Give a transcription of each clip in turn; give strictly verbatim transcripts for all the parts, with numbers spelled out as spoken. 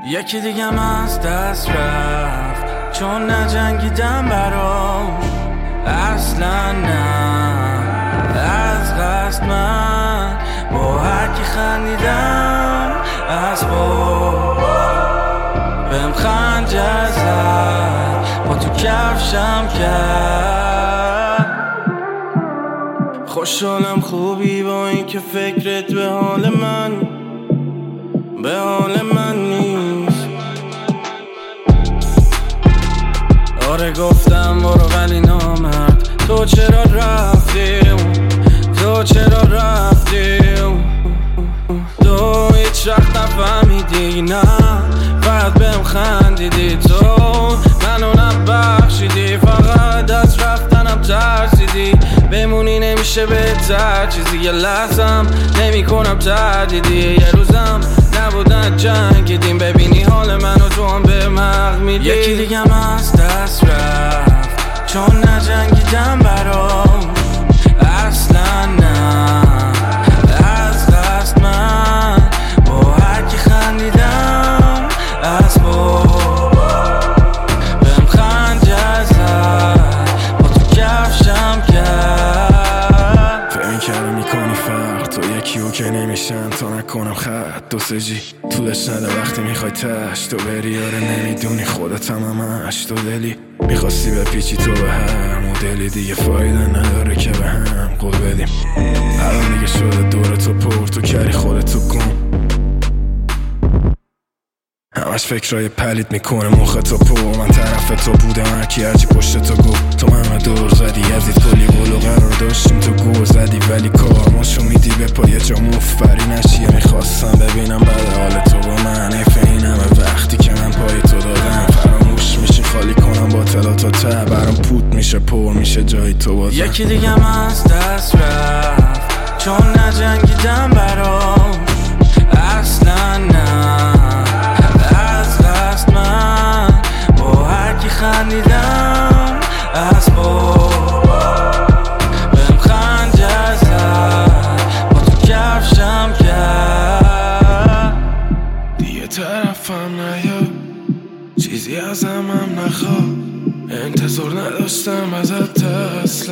یکی دیگم از دست رفت چون نجنگیدم برام اصلا نه از قصد من با هرکی خندیدم از با بهم خنجر زد با تو کفشم کرد. خوشحالم خوبی با این که فکرت به حال من به حال من نیست. آره گفتم برو ولی نامرد تو چرا رفتی تو چرا رفتی تو هیچ وقت نفهمیدی نه فقط بهم خندیدی تو منو نبخشیدی فقط از رفتنم ترسیدی بمونی نمیشه بهتر چیزی یه لحظم نمی کنم تردیدی یه روزم نبودن جنگیدیم ببینی حال منو تو هم به مغ میدی. یکی دیگم از دست رفت چون نجنگیدم برام اصلا نه از دست من با هرکی خندیدم از با بهم خنجر زد با تو کفشم کرد. فهم کرده میکنی فرق تو یکیو که نمیشن تا نکنم خط دو سجی طولش نده وقتی میخوای تش تو بری آره نمیدونی خودت هم همش تو دلی میخواستی به پیچی تو به هم مدلی دیگه فایده نداره که به هم قول بدیم الان دیگه شده دور تو پر تو کری خودتو کن همش فکرای پلید میکنه مخ تو پر من طرف تو بودم هرکی هرچی پشت تو گو تو همه دور زدی یزید کلی بولو قرار داشتیم تو گور زدی ولی کارماشو میدی به پای جا مفبری نشیه میخواستم ببینم بعد حال تو با من ایفه این همه وقتی که من پای تو دادم فراموش میشی خالی کنم با تلات و ته برام پود میشه پر میشه جای تو بازم. یکی دیگم از دست رفت چون نجنگیدم برام اصلا نه از دست من با هرکی خندیدم از با بهم خنجر زد با تو کفشم کرد. دیگه طرفم نیا چیزی ازم هم نخواه انتظار نداشتم ازت اصلا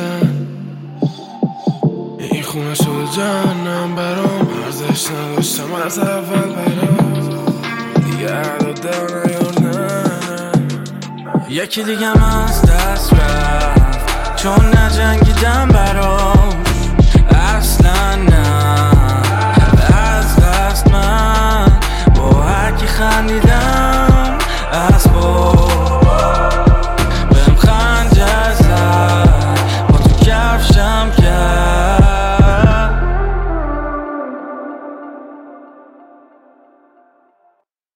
این خونه شده جهنم برام ارزش نداشتم از اول برام دیگه عدد نیار نه یکی دیگم از دست رفت چون نجنگیدم برام اصلا نه